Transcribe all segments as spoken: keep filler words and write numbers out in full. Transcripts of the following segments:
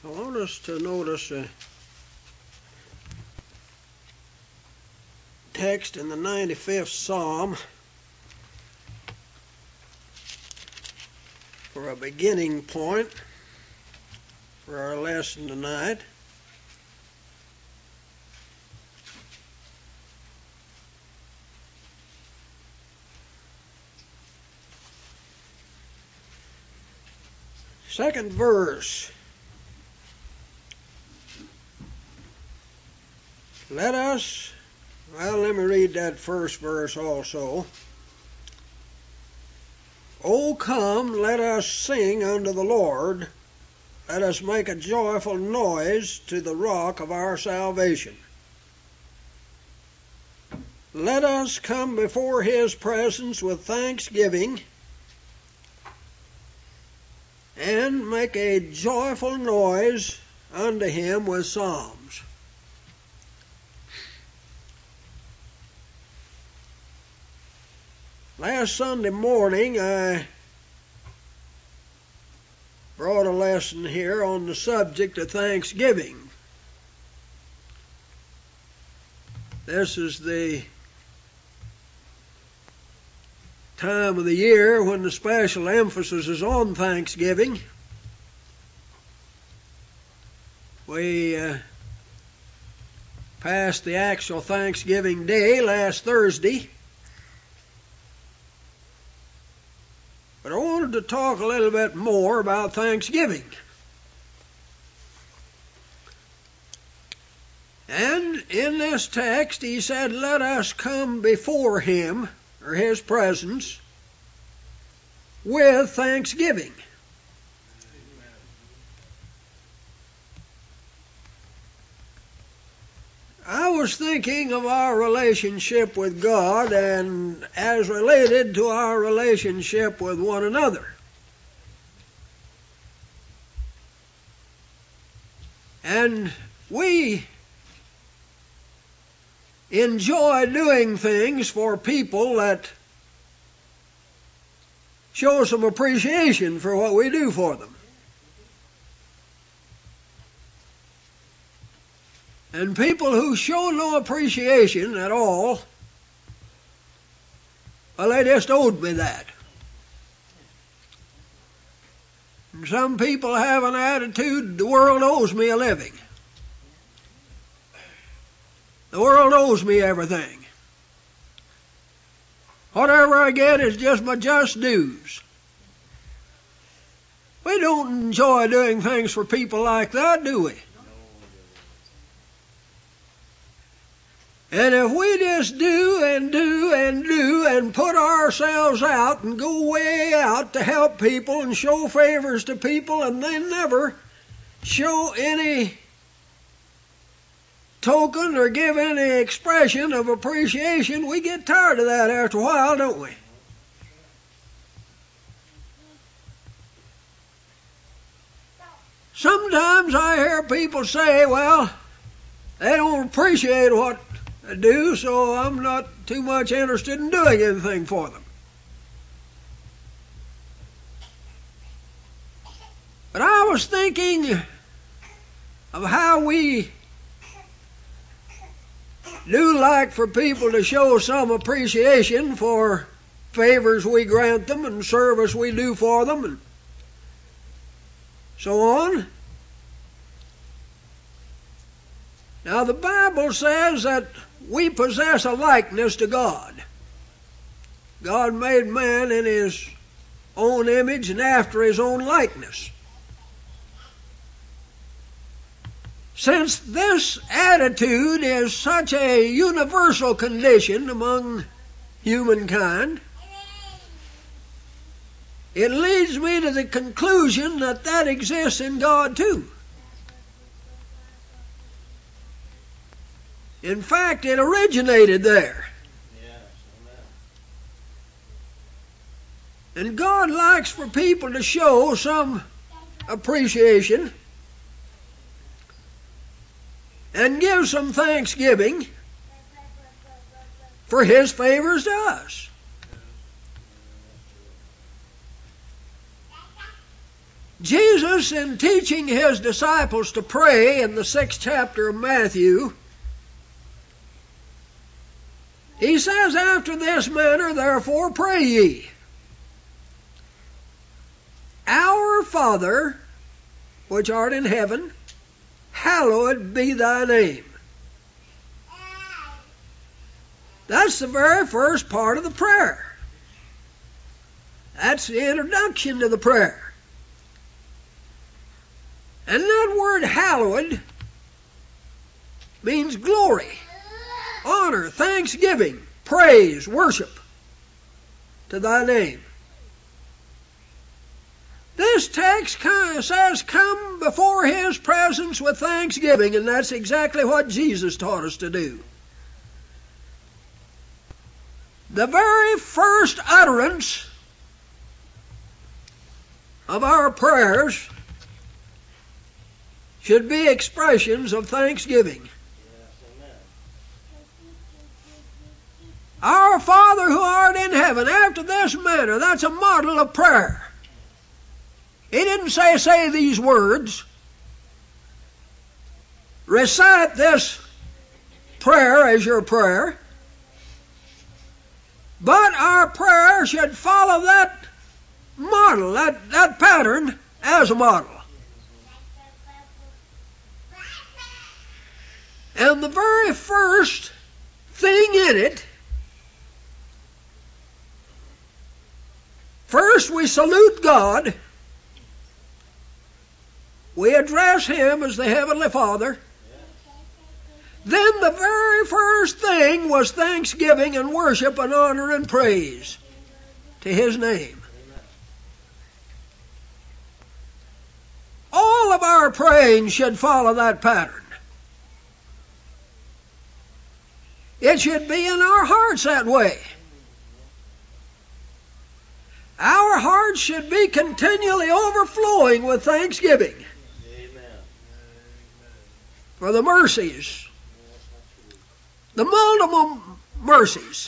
I want us to notice a text in the ninety-fifth Psalm for a beginning point for our lesson tonight. Second verse. Let us, well, let me read that first verse also. O come, let us sing unto the Lord. Let us make a joyful noise to the rock of our salvation. Let us come before his presence with thanksgiving and make a joyful noise unto him with psalms. Last Sunday morning I brought a lesson here on the subject of Thanksgiving. This is the time of the year when the special emphasis is on Thanksgiving. We uh, passed the actual Thanksgiving Day last Thursday. But I wanted to talk a little bit more about Thanksgiving. And in this text, he said, let us come before him, or his presence, with thanksgiving. I was thinking of our relationship with God and as related to our relationship with one another. And we enjoy doing things for people that show some appreciation for what we do for them. And people who show no appreciation at all, well, they just owed me that. And some people have an attitude, the world owes me a living. The world owes me everything. Whatever I get is just my just dues. We don't enjoy doing things for people like that, do we? And if we just do and do and do and put ourselves out and go way out to help people and show favors to people and they never show any token or give any expression of appreciation, we get tired of that after a while, don't we? Sometimes I hear people say, well, they don't appreciate what I do, so I'm not too much interested in doing anything for them. But I was thinking of how we do like for people to show some appreciation for favors we grant them and service we do for them and so on. Now the Bible says that we possess a likeness to God. God made man in his own image and after his own likeness. Since this attitude is such a universal condition among humankind, it leads me to the conclusion that that exists in God too. In fact, it originated there. And God likes for people to show some appreciation and give some thanksgiving for his favors to us. Jesus, in teaching his disciples to pray in the sixth chapter of Matthew, he says, after this manner, therefore, pray ye. Our Father, which art in heaven, hallowed be thy name. That's the very first part of the prayer. That's the introduction to the prayer. And that word hallowed means glory, honor, thanksgiving, praise, worship to thy name. This text says, come before his presence with thanksgiving, and that's exactly what Jesus taught us to do. The very first utterance of our prayers should be expressions of thanksgiving. Yes, our Father who art in heaven, after this manner, that's a model of prayer. He didn't say, say these words. Recite this prayer as your prayer. But our prayer should follow that model, that, that pattern as a model. And the very first thing in it, first we salute God. We address him as the Heavenly Father. Then the very first thing was thanksgiving and worship and honor and praise to his name. All of our praying should follow that pattern. It should be in our hearts that way. Our hearts should be continually overflowing with thanksgiving. Amen. For the mercies, the multiple mercies,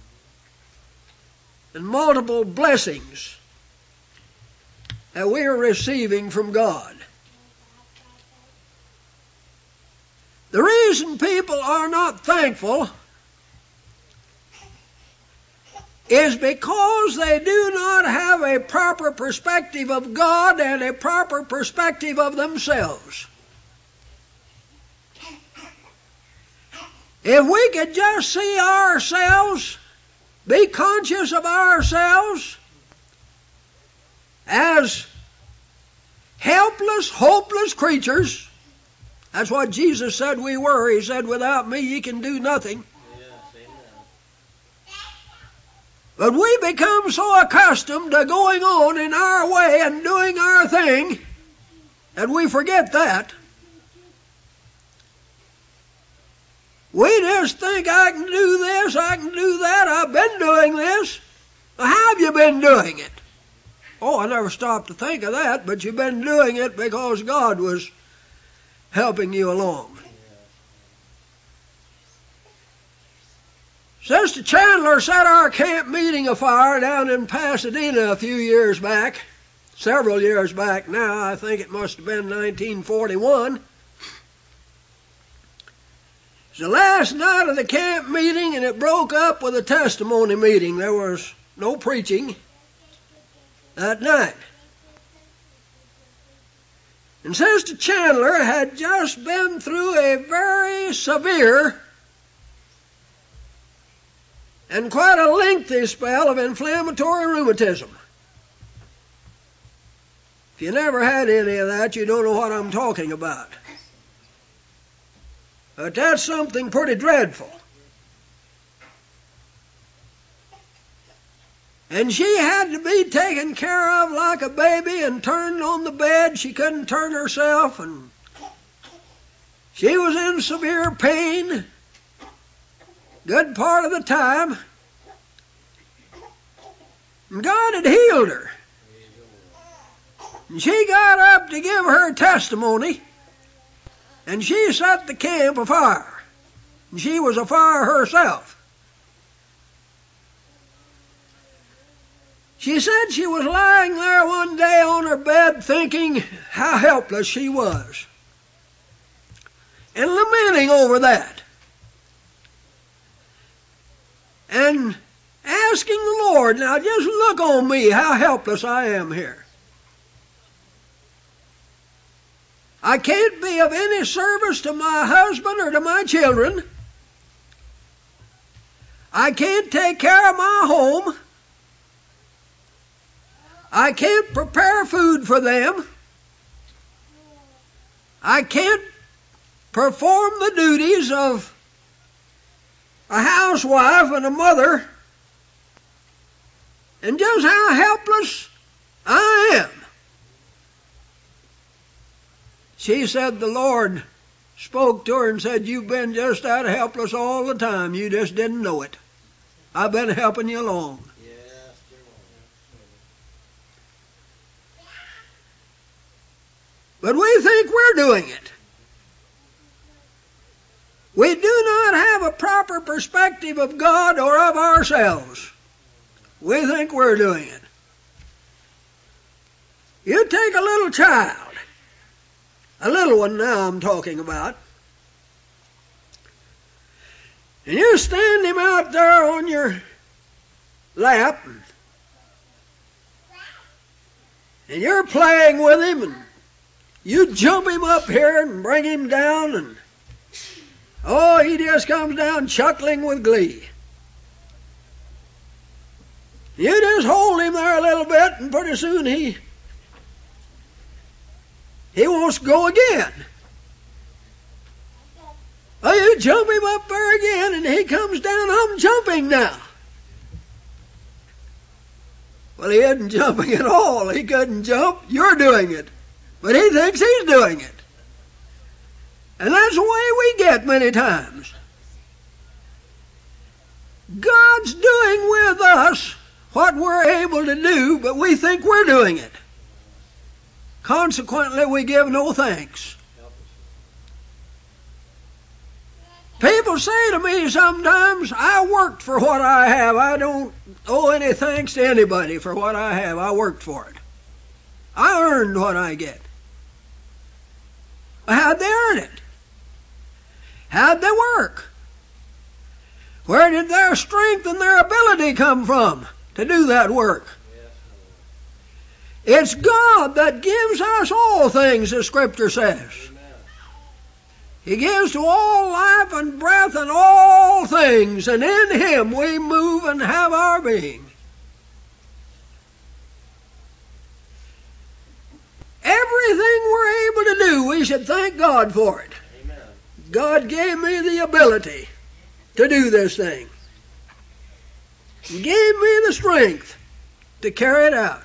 and multiple blessings that we are receiving from God. The reason people are not thankful is because they do not have a proper perspective of God and a proper perspective of themselves. If we could just see ourselves, be conscious of ourselves as helpless, hopeless creatures. That's what Jesus said we were. He said, without me ye can do nothing. But we become so accustomed to going on in our way and doing our thing that we forget that. We just think, I can do this, I can do that, I've been doing this. Well, how have you been doing it? Oh, I never stopped to think of that, but you've been doing it because God was helping you along. Sister Chandler set our camp meeting afire down in Pasadena a few years back, several years back now. I think it must have been nineteen forty-one. It was the last night of the camp meeting, and it broke up with a testimony meeting. There was no preaching that night. And Sister Chandler had just been through a very severe and quite a lengthy spell of inflammatory rheumatism. If you never had any of that, you don't know what I'm talking about. But that's something pretty dreadful. And she had to be taken care of like a baby and turned on the bed. She couldn't turn herself, and she was in severe pain good part of the time. And God had healed her. And she got up to give her testimony, and she set the camp afire. And she was afire herself. She said she was lying there one day on her bed thinking how helpless she was and lamenting over that and asking the Lord, now just look on me, how helpless I am here. I can't be of any service to my husband or to my children. I can't take care of my home. I can't prepare food for them. I can't perform the duties of a housewife and a mother. And just how helpless I am. She said the Lord spoke to her and said, you've been just that helpless all the time. You just didn't know it. I've been helping you along. But we think we're doing it. We do not have a proper perspective of God or of ourselves. We think we're doing it. You take a little child, a little one now I'm talking about, and you stand him out there on your lap, and you're playing with him, and you jump him up here and bring him down, and oh, he just comes down chuckling with glee. You just hold him there a little bit, and pretty soon he he wants to go again. Well, you jump him up there again, and he comes down. I'm jumping now. Well, he isn't jumping at all. He couldn't jump. You're doing it. But he thinks he's doing it. And that's the way we get many times. God's doing with us what we're able to do, but we think we're doing it. Consequently, we give no thanks. People say to me sometimes, I worked for what I have. I don't owe any thanks to anybody for what I have. I worked for it. I earned what I get. How'd they earn it? How'd they work? Where did their strength and their ability come from to do that work? It's God that gives us all things, the Scripture says. He gives to all life and breath and all things, and in Him we move and have our being. Everything we're able to do, we should thank God for it. Amen. God gave me the ability to do this thing. He gave me the strength to carry it out.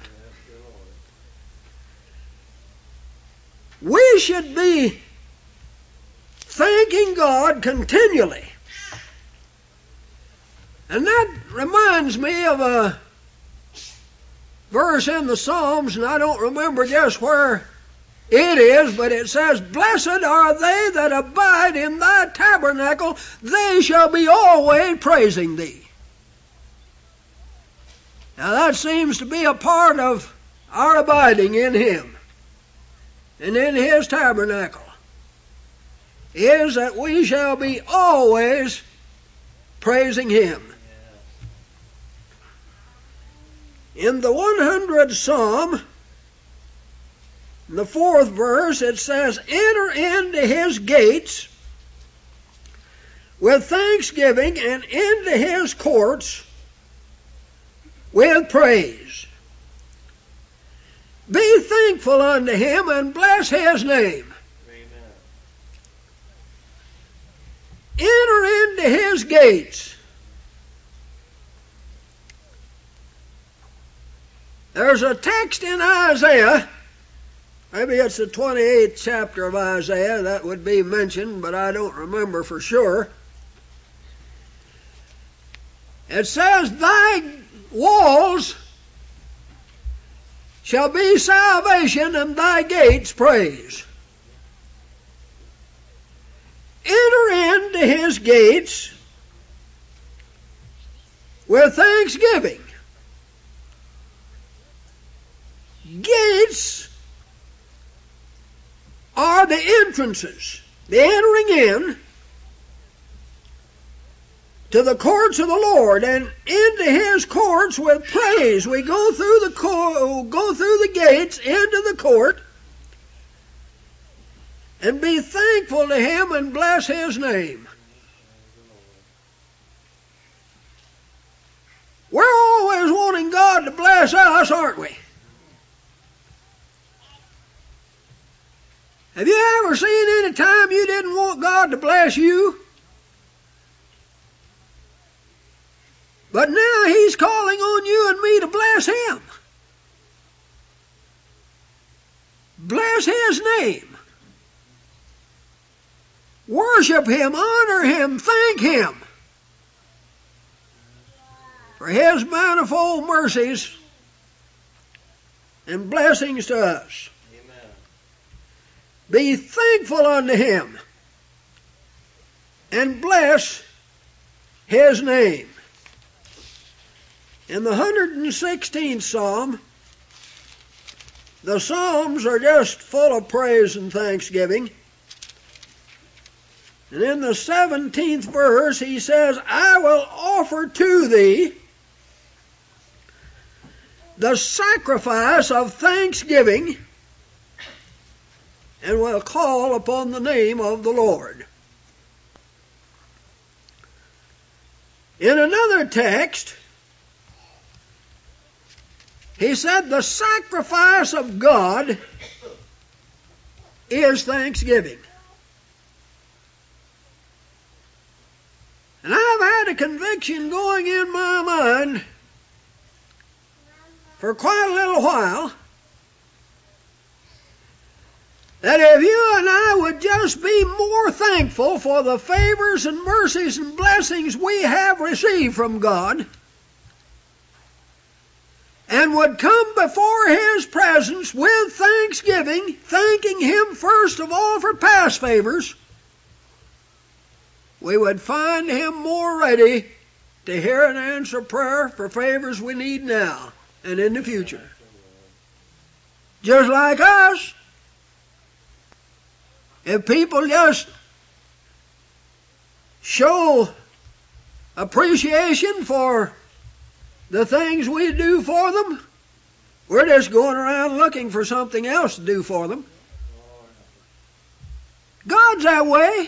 We should be thanking God continually. And that reminds me of a verse in the Psalms, and I don't remember just where it is, but it says, blessed are they that abide in thy tabernacle, they shall be always praising thee. Now that seems to be a part of our abiding in Him and in His tabernacle, is that we shall be always praising Him. In the one hundredth Psalm, in the fourth verse, it says, enter into His gates with thanksgiving and into His courts with praise. Be thankful unto Him and bless His name. Amen. Enter into His gates. There's a text in Isaiah, maybe it's the twenty-eighth chapter of Isaiah, that would be mentioned, but I don't remember for sure. It says, thy walls shall be salvation and thy gates praise. Enter into His gates with thanksgiving gates are the entrances, the entering in to the courts of the Lord, and into His courts with praise. We go through the co- go through the gates into the court and be thankful to Him and bless His name. We're always wanting God to bless us, aren't we? Have you ever seen any time you didn't want God to bless you? But now He's calling on you and me to bless Him. Bless His name. Worship Him, honor Him, thank Him for His manifold mercies and blessings to us. Amen. Be thankful unto Him and bless His name. In the one hundred sixteenth Psalm, the Psalms are just full of praise and thanksgiving. And in the seventeenth verse, he says, I will offer to Thee the sacrifice of thanksgiving, and will call upon the name of the Lord. In another text, he said the sacrifice of God is thanksgiving. And I've had a conviction going in my mind for quite a little while that if you and I would just be more thankful for the favors and mercies and blessings we have received from God, and would come before His presence with thanksgiving, thanking Him first of all for past favors, we would find Him more ready to hear and answer prayer for favors we need now and in the future. Just like us, if people just show appreciation for the things we do for them, we're just going around looking for something else to do for them. God's that way.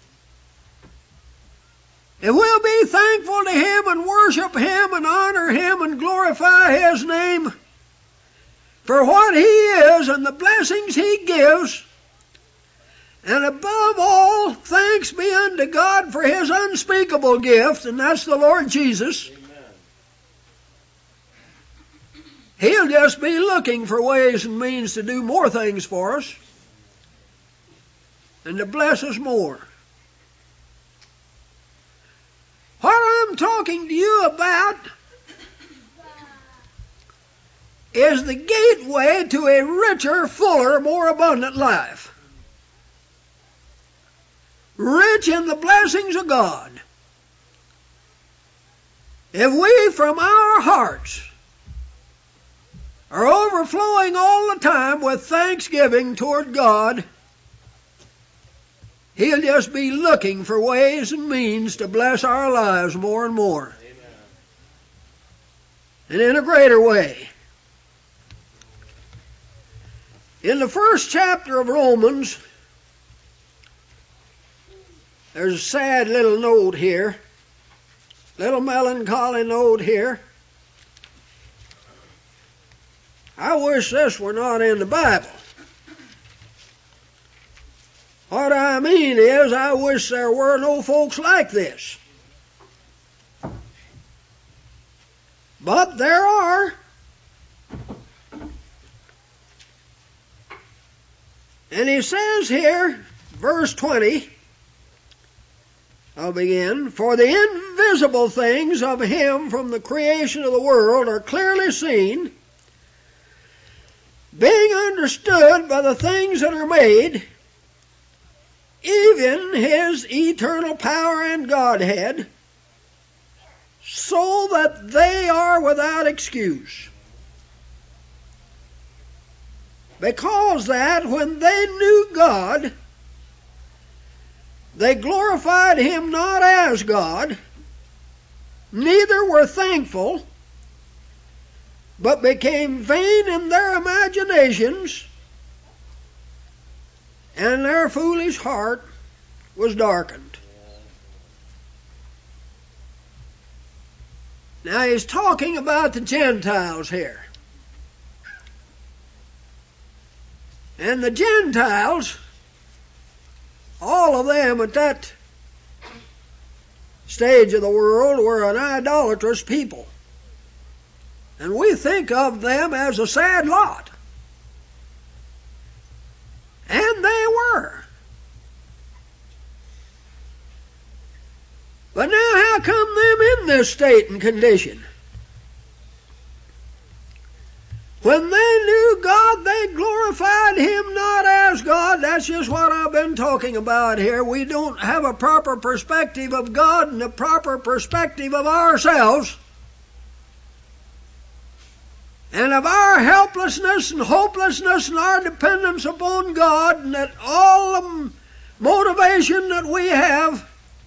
If we'll be thankful to Him and worship Him and honor Him and glorify His name for what He is and the blessings He gives, and above all, thanks be unto God for His unspeakable gift, and that's the Lord Jesus. Amen. He'll just be looking for ways and means to do more things for us and to bless us more. What I'm talking to you about is the gateway to a richer, fuller, more abundant life. Rich in the blessings of God. If we from our hearts are overflowing all the time with thanksgiving toward God, He'll just be looking for ways and means to bless our lives more and more. Amen. And in a greater way. In the first chapter of Romans, there's a sad little note here, little melancholy note here. I wish this were not in the Bible. What I mean is, I wish there were no folks like this. But there are. And he says here, verse twenty, I'll begin, for the invisible things of Him from the creation of the world are clearly seen, being understood by the things that are made, even His eternal power and Godhead, so that they are without excuse. Because that when they knew God, they glorified Him not as God, neither were thankful, but became vain in their imaginations, and their foolish heart was darkened. Now he's talking about the Gentiles here. And the Gentiles, all of them at that stage of the world, were an idolatrous people. And we think of them as a sad lot. And they were. But now how come them in this state and condition? When they knew God, they glorified Him not as God. That's just what I've been talking about here. We don't have a proper perspective of God and a proper perspective of ourselves, and of our helplessness and hopelessness and our dependence upon God, and that all the motivation that we have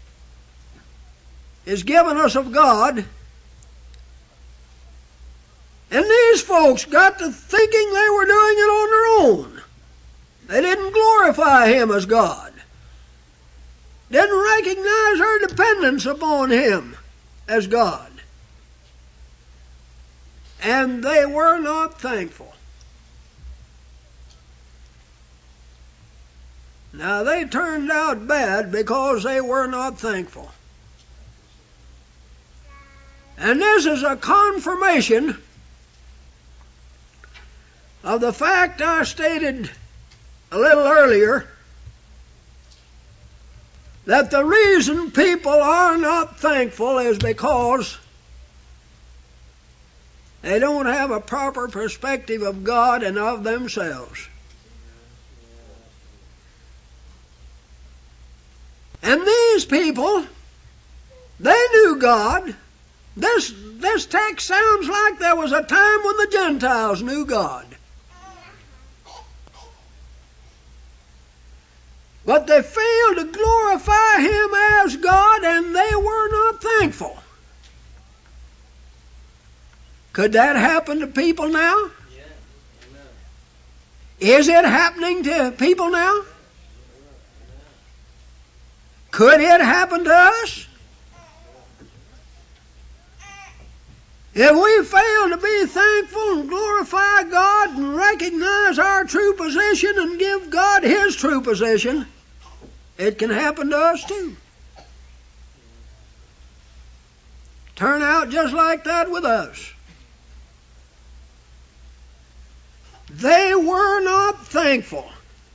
is given us of God. And these folks got to thinking they were doing it on their own. They didn't glorify Him as God. Didn't recognize their dependence upon Him as God. And they were not thankful. Now they turned out bad because they were not thankful. And this is a confirmation of the fact I stated a little earlier, that the reason people are not thankful is because they don't have a proper perspective of God and of themselves. And these people, they knew God. This, this text sounds like there was a time when the Gentiles knew God. But they failed to glorify Him as God, and they were not thankful. Could that happen to people now? Yeah. Is it happening to people now? Could it happen to us? If we fail to be thankful and glorify God and recognize our true position and give God His true position, it can happen to us too. Turn out just like that with us. They were not thankful.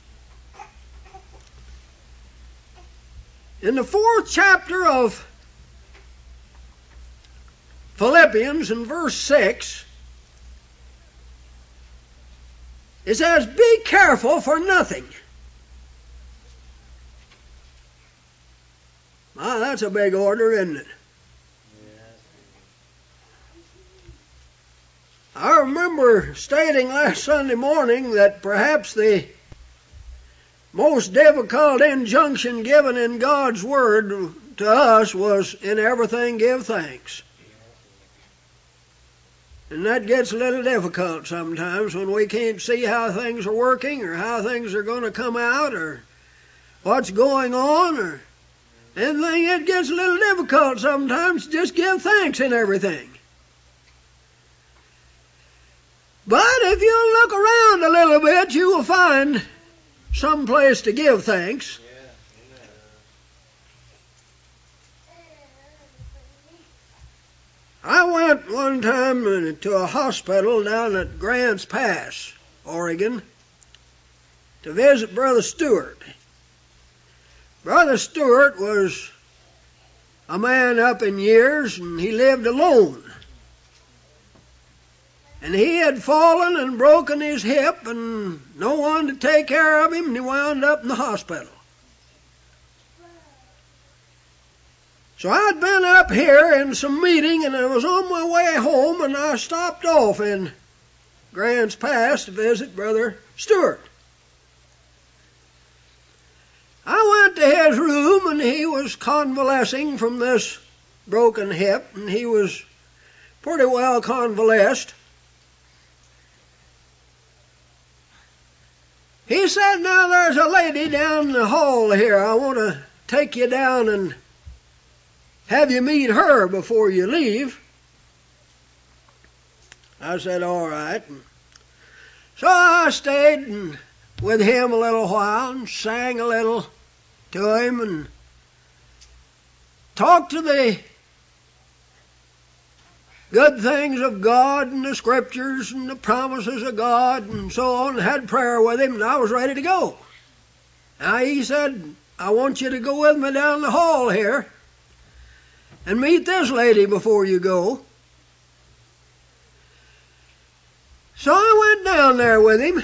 In the fourth chapter of Philippians, in verse six, it says, "Be careful for nothing." Ah, that's a big order, isn't it? I remember stating last Sunday morning that perhaps the most difficult injunction given in God's Word to us was, "In everything give thanks." And that gets a little difficult sometimes when we can't see how things are working or how things are going to come out or what's going on or anything. It gets a little difficult sometimes to just give thanks in everything. But if you look around a little bit, you will find some place to give thanks. I went one time to a hospital down at Grants Pass, Oregon, to visit Brother Stewart. Brother Stewart was a man up in years, and he lived alone. And he had fallen and broken his hip, and no one to take care of him, and he wound up in the hospital. So I'd been up here in some meeting, and I was on my way home, and I stopped off in Grants Pass to visit Brother Stewart. I went to his room, and he was convalescing from this broken hip, and he was pretty well convalesced. He said, now there's a lady down the hall here. I want to take you down and have you meet her before you leave. I said, all right. So I stayed and with him a little while and sang a little to him and talked to the good things of God and the Scriptures and the promises of God and so on, and had prayer with him, and I was ready to go. Now he said, I want you to go with me down the hall here and meet this lady before you go. So I went down there with him,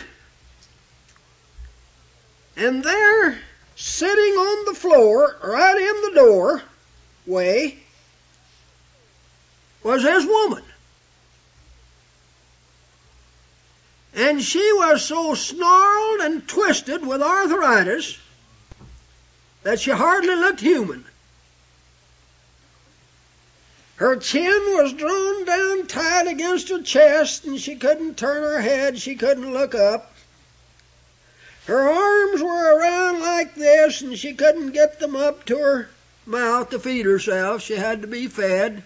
and there, sitting on the floor, right in the doorway, was his woman. And she was so snarled and twisted with arthritis that she hardly looked human. Her chin was drawn down tight against her chest, and she couldn't turn her head, she couldn't look up. Her arms were around like this, and she couldn't get them up to her mouth to feed herself. She had to be fed.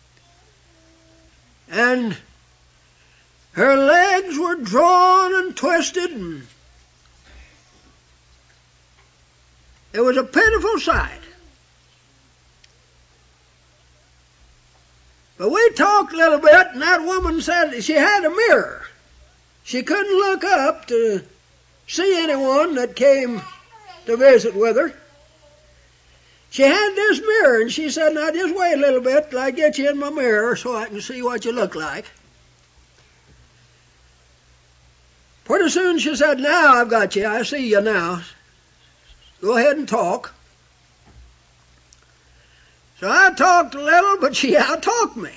And her legs were drawn and twisted, and it was a pitiful sight. But we talked a little bit, and that woman said she had a mirror. She couldn't look up to see anyone that came to visit with her. She had this mirror, and she said, now just wait a little bit till I get you in my mirror so I can see what you look like. Pretty soon she said, now I've got you, I see you now. Go ahead and talk. So I talked a little, but she out-talked me.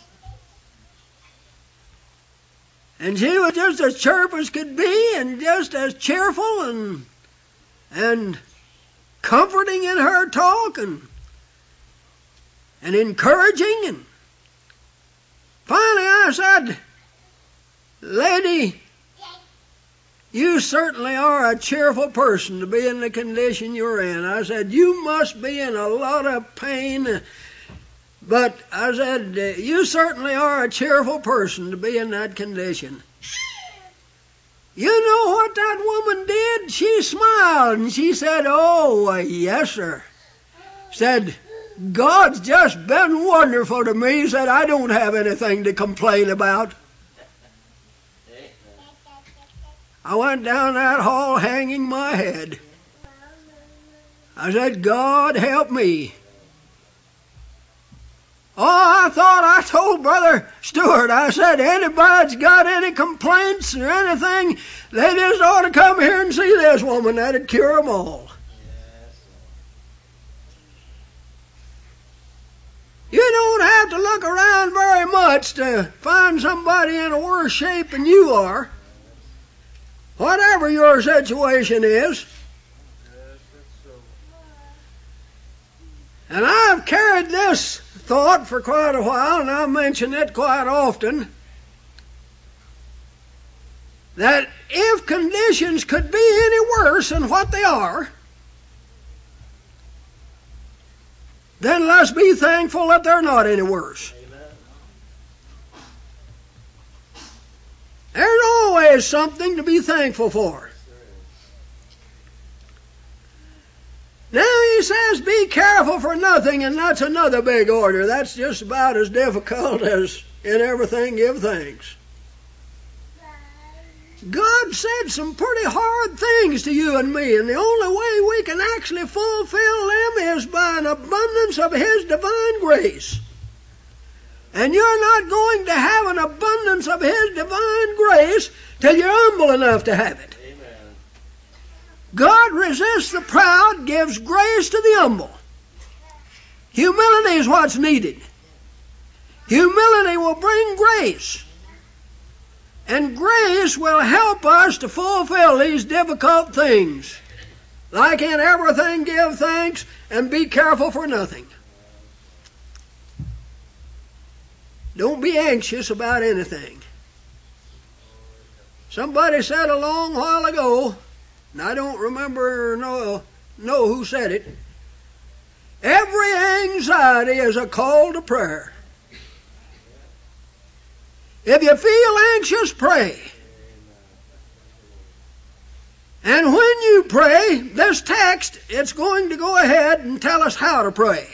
And she was just as chirp as could be, and just as cheerful and and comforting in her talk, and and encouraging. And finally I said, lady, you certainly are a cheerful person to be in the condition you're in. I said, you must be in a lot of pain, but I said, you certainly are a cheerful person to be in that condition. You know what that woman did? She smiled and she said, oh, yes, sir. Said, God's just been wonderful to me. Said, I don't have anything to complain about. I went down that hall hanging my head. I said, God help me. Oh, I thought I told Brother Stewart, I said, anybody's got any complaints or anything, they just ought to come here and see this woman. That'd cure them all. You don't have to look around very much to find somebody in a worse shape than you are. Whatever your situation is. And I've carried this thought for quite a while, and I mention it quite often, that if conditions could be any worse than what they are, then let's be thankful that they're not any worse. There's always something to be thankful for. Now he says, be careful for nothing, and that's another big order. That's just about as difficult as in everything give thanks. God said some pretty hard things to you and me, and the only way we can actually fulfill them is by an abundance of His divine grace. And you're not going to have an abundance of His divine grace till you're humble enough to have it. Amen. God resists the proud, gives grace to the humble. Humility is what's needed. Humility will bring grace. And grace will help us to fulfill these difficult things. Like in everything, give thanks and be careful for nothing. Don't be anxious about anything. Somebody said a long while ago, and I don't remember or know, know who said it, every anxiety is a call to prayer. If you feel anxious, pray. And when you pray, this text, it's going to go ahead and tell us how to pray.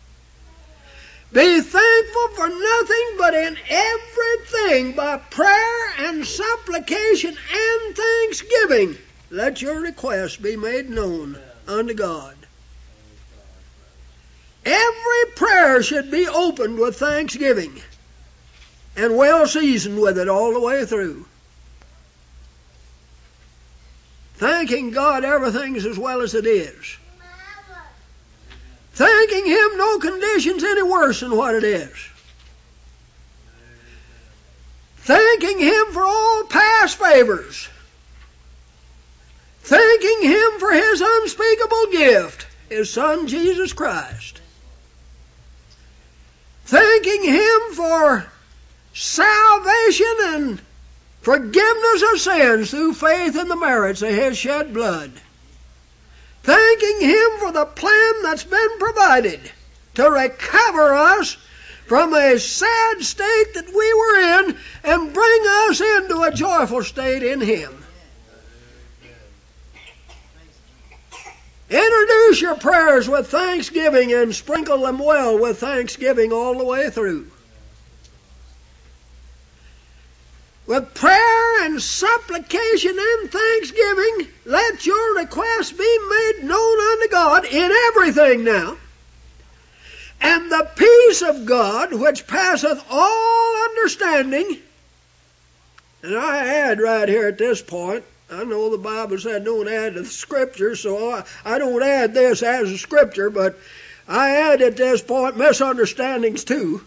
Be thankful for nothing, but in everything by prayer and supplication and thanksgiving, let your requests be made known unto God. Every prayer should be opened with thanksgiving and well seasoned with it all the way through. Thanking God, everything's as well as it is. Thanking Him, no condition's any worse than what it is. Thanking Him for all past favors. Thanking Him for His unspeakable gift, His Son Jesus Christ. Thanking Him for salvation and forgiveness of sins through faith in the merits of His shed blood. Thanking Him for the plan that's been provided to recover us from a sad state that we were in and bring us into a joyful state in Him. Introduce your prayers with thanksgiving and sprinkle them well with thanksgiving all the way through. With prayer and supplication and thanksgiving, let your requests be made known unto God in everything now. And the peace of God, which passeth all understanding, and I add right here at this point, I know the Bible said don't add to the Scripture, so I, I don't add this as a Scripture, but I add at this point misunderstandings too.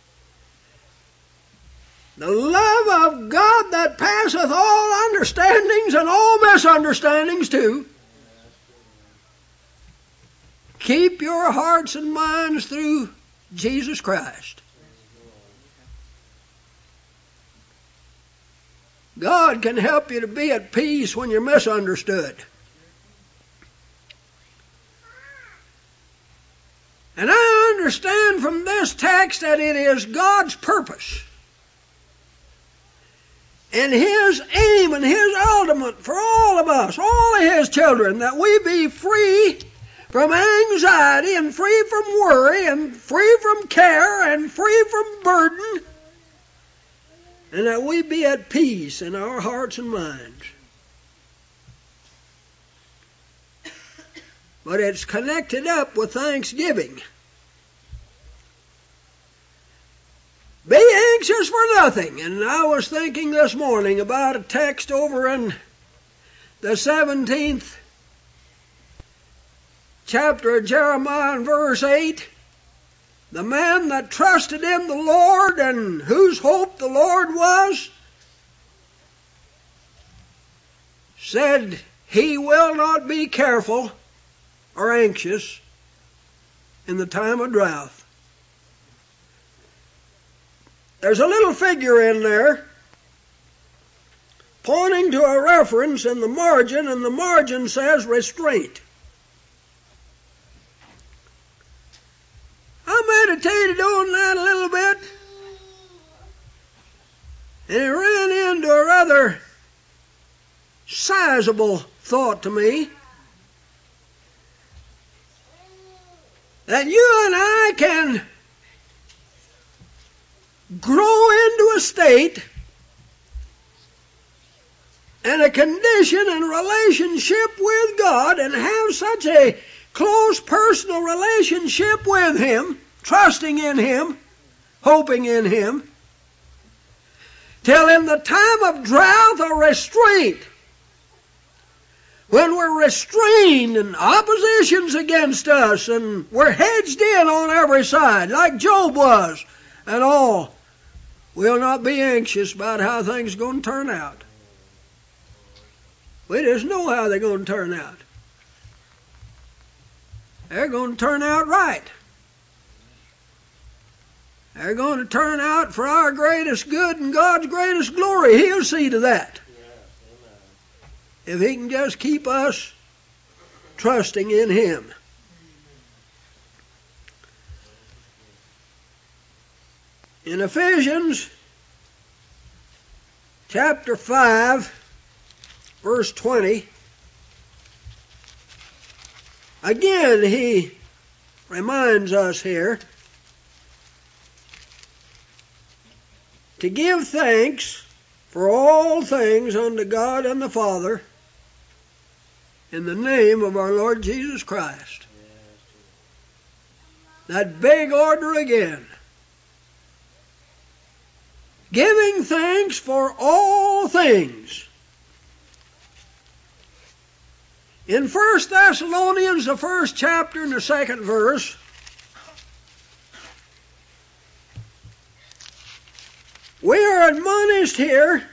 The love of God that passeth all understandings and all misunderstandings too. Keep your hearts and minds through Jesus Christ. God can help you to be at peace when you're misunderstood. And I understand from this text that it is God's purpose and His aim and His ultimate for all of us, all of His children, that we be free from anxiety and free from worry and free from care and free from burden, and that we be at peace in our hearts and minds. But it's connected up with thanksgiving. Be anxious for nothing. And I was thinking this morning about a text over in the seventeenth chapter of Jeremiah and verse eight. The man that trusted in the Lord and whose hope the Lord was, said he will not be careful or anxious in the time of drought. There's a little figure in there pointing to a reference in the margin, and the margin says restraint. I meditated on that a little bit, and it ran into a rather sizable thought to me. That you and I can grow into a state and a condition and relationship with God and have such a close personal relationship with Him, trusting in Him, hoping in Him, till in the time of drought or restraint, when we're restrained and opposition's against us and we're hedged in on every side, like Job was, and all, We'll not be anxious about how things are going to turn out. We just know how they're going to turn out. They're going to turn out right. They're going to turn out for our greatest good and God's greatest glory. He'll see to that. If He can just keep us trusting in Him. In Ephesians chapter five, verse twenty, again he reminds us here to give thanks for all things unto God and the Father in the name of our Lord Jesus Christ. That big order again. Giving thanks for all things. In First Thessalonians, the first chapter and the second verse, we are admonished here.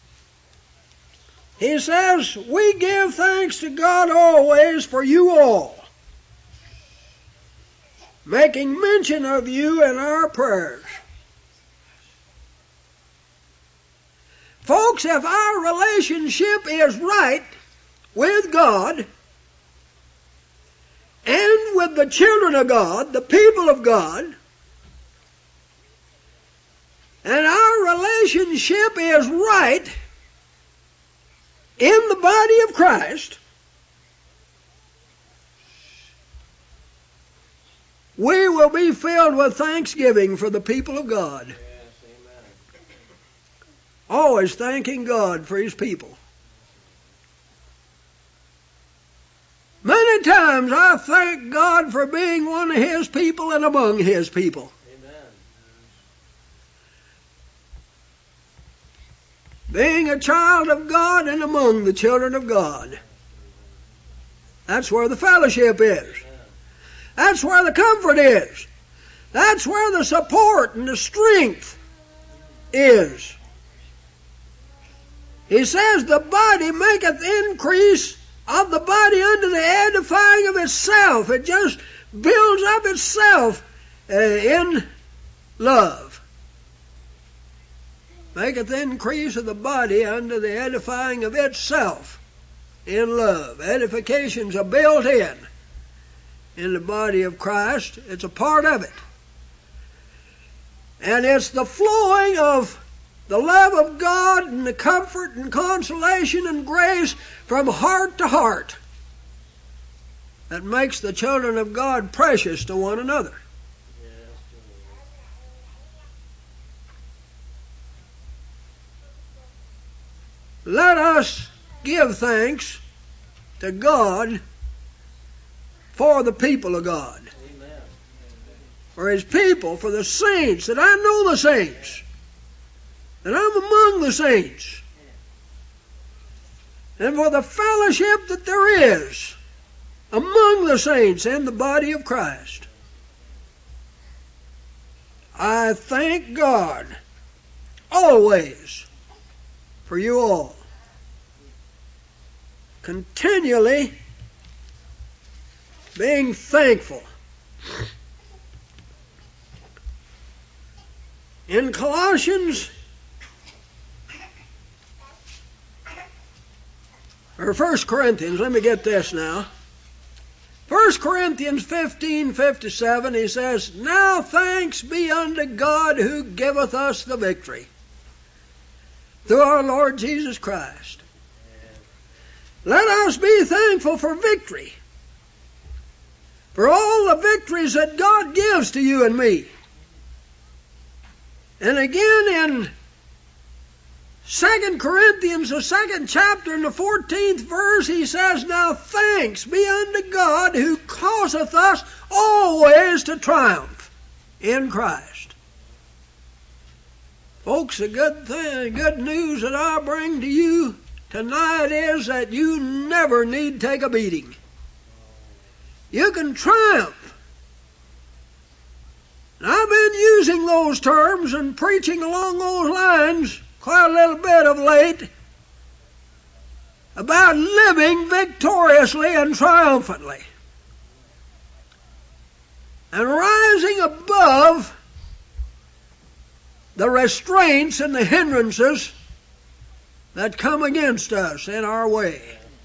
He says, we give thanks to God always for you all, making mention of you in our prayers. Folks, if our relationship is right with God and with the children of God, the people of God, and our relationship is right in the body of Christ, we will be filled with thanksgiving for the people of God. Yes, amen. Always thanking God for His people. Many times I thank God for being one of His people and among His people. Being a child of God and among the children of God. That's where the fellowship is. That's where the comfort is. That's where the support and the strength is. He says, the body maketh increase of the body unto the edifying of itself. It just builds up itself uh, in love. Maketh increase of the body unto the edifying of itself in love. Edification's a built in in the body of Christ. It's a part of it. And it's the flowing of the love of God and the comfort and consolation and grace from heart to heart that makes the children of God precious to one another. Let us give thanks to God for the people of God. Amen. For His people, for the saints, that I know the saints, that I'm among the saints, and for the fellowship that there is among the saints in the body of Christ. I thank God always for you all. Continually being thankful. In Colossians, or First Corinthians, let me get this now. First Corinthians fifteen fifty-seven, he says, now thanks be unto God who giveth us the victory through our Lord Jesus Christ. Let us be thankful for victory. For all the victories that God gives to you and me. And again in Second Corinthians, the second chapter and the fourteenth verse, he says, now thanks be unto God who causeth us always to triumph in Christ. Folks, the good thing, good news that I bring to you tonight is that you never need take a beating. You can triumph And I've been using those terms and preaching along those lines quite a little bit of late about living victoriously and triumphantly and rising above the restraints and the hindrances that come against us in our way.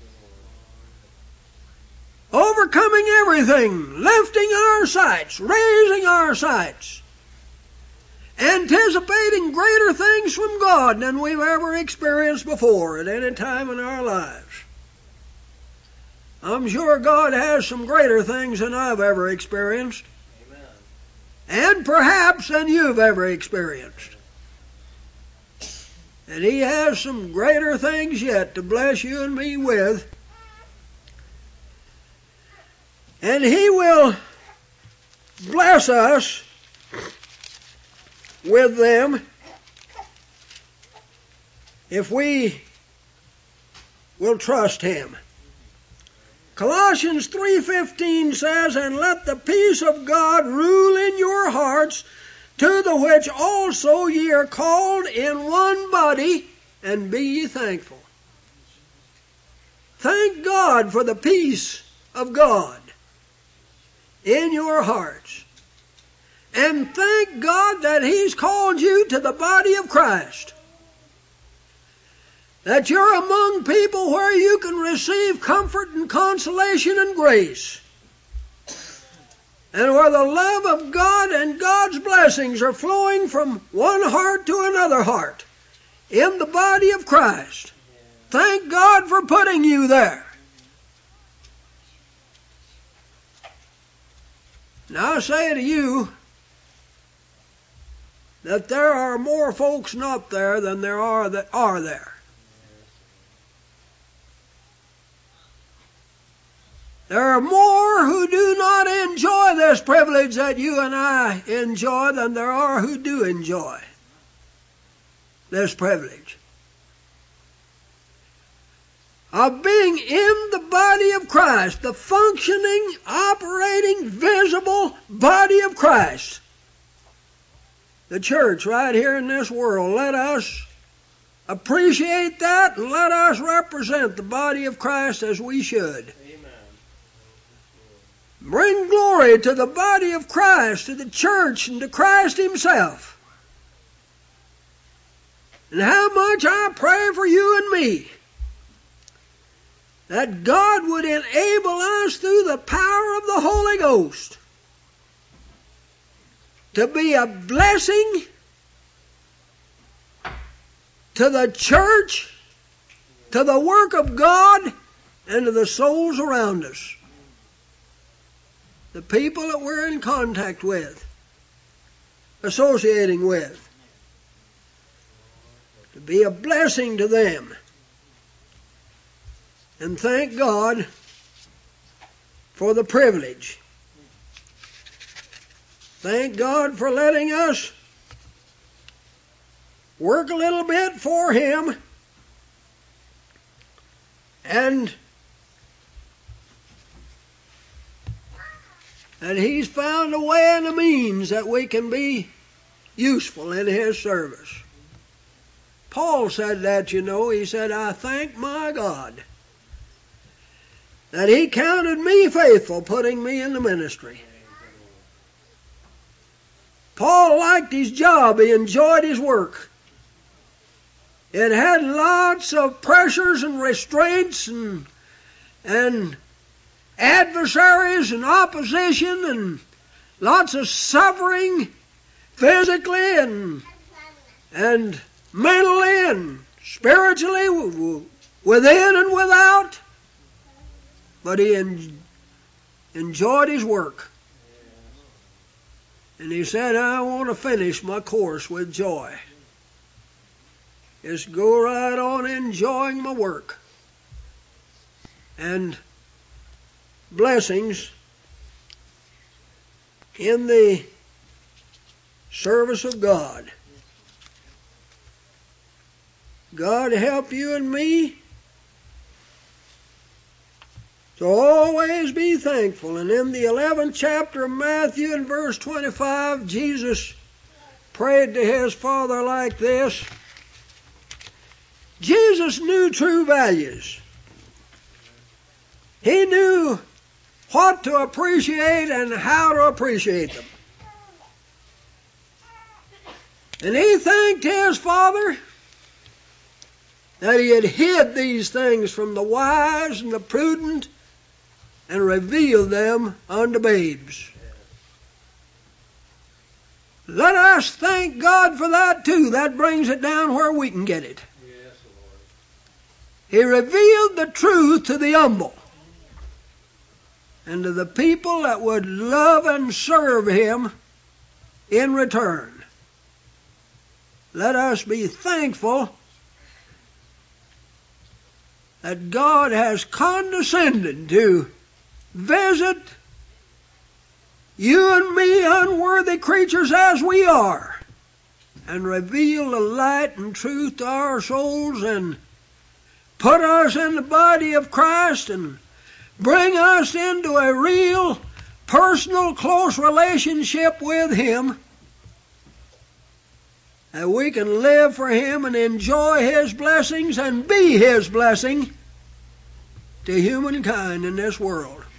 Overcoming everything, lifting our sights, raising our sights, anticipating greater things from God than we've ever experienced before at any time in our lives. I'm sure God has some greater things than I've ever experienced. Amen. And perhaps than you've ever experienced. And He has some greater things yet to bless you and me with. And He will bless us with them if we will trust Him. Colossians three fifteen says, "And let the peace of God rule in your hearts, to the which also ye are called in one body, and be ye thankful." Thank God for the peace of God in your hearts. And thank God that He's called you to the body of Christ. That you're among people where you can receive comfort and consolation and grace. And where the love of God and God's blessings are flowing from one heart to another heart in the body of Christ. Thank God for putting you there. Now I say to you that there are more folks not there than there are that are there. There are more who do not enjoy this privilege that you and I enjoy than there are who do enjoy this privilege of being in the body of Christ, the functioning, operating, visible body of Christ. The church right here in this world. Let us appreciate that and let us represent the body of Christ as we should. Bring glory to the body of Christ, to the church, and to Christ Himself. And how much I pray for you and me, that God would enable us through the power of the Holy Ghost to be a blessing to the church, to the work of God, and to the souls around us. The people that we're in contact with, associating with, to be a blessing to them. And thank God for the privilege. Thank God for letting us work a little bit for Him and And He's found a way and a means that we can be useful in His service. Paul said that, you know. He said, "I thank my God that He counted me faithful, putting me in the ministry." Paul liked his job. He enjoyed his work. It had lots of pressures and restraints and and adversaries and opposition and lots of suffering physically and and mentally and spiritually, within and without. But he en- enjoyed his work. And he said, "I want to finish my course with joy. Just go right on enjoying my work." And blessings in the service of God. God help you and me So always be thankful. And in the eleventh chapter of Matthew, in verse twenty-five, Jesus prayed to his Father like this. Jesus knew true values. He knew what to appreciate and how to appreciate them. And he thanked his Father that he had hid these things from the wise and the prudent and revealed them unto babes. Let us thank God for that too. That brings it down where we can get it. Yes, Lord. He revealed the truth to the humble and to the people that would love and serve him in return. Let us be thankful that God has condescended to visit you and me, unworthy creatures as we are, and reveal the light and truth to our souls and put us in the body of Christ and bring us into a real, personal, close relationship with him, that we can live for him and enjoy his blessings and be his blessing to humankind in this world.